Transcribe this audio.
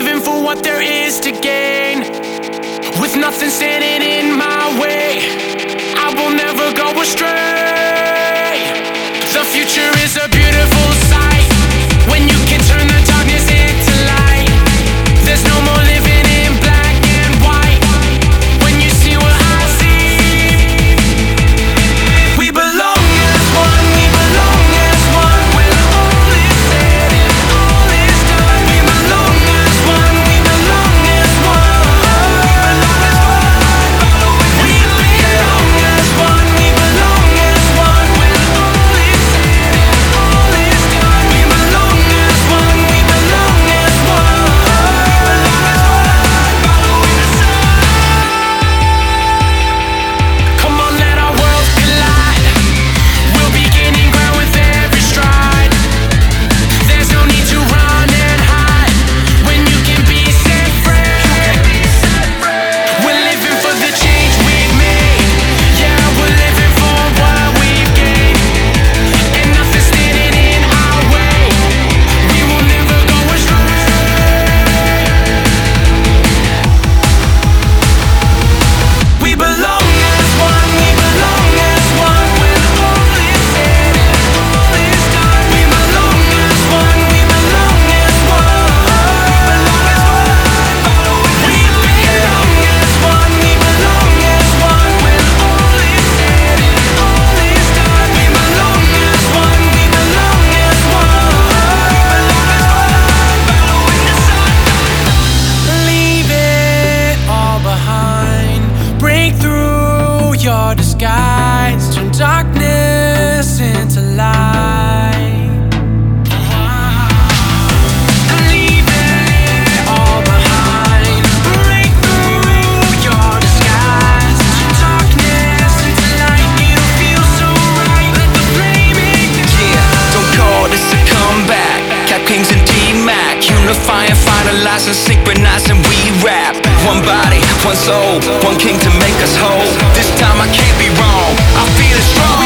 living for what there is to gain, with nothing standing in my way. I will never go astray. The future is a beautiful sight when you can turn the darkness into light. There's no more living in black and white. When you see what I see, we belong as one, we belong as one. When all is said and all is done, we belong as one, we belong as one. We belong as one, we belong as one. When all is said and all is done, we belong as one, we belong as one. Following the sun. Come on, let our worlds collide. We'll be gaining ground with every stride. There's no need to run and hide when you can be set free. We're living for the change we've made. Yeah, we're living for what we've gained, and nothing's standing in our way. We will never go astray. We belong as one, we belong as one. When all is said and all is done, we belong as one, we belong as one. We belong as one, we belong as one. When all is said and all is done, we belong as one, we belong as one. Following the sun. Leave it all behind. Break through your disguise. Turn darkness into light. Leave it all behind. Break through your disguise. Turn darkness into light. It'll feel so right. Let the flame ignite. Yeah, don't call this a comeback. Cap Kings and D-Mac, unifying, finalizing, synchronizing, we rap. One body, one soul, one king to make us whole. This time I can't be wrong, I feel it strong.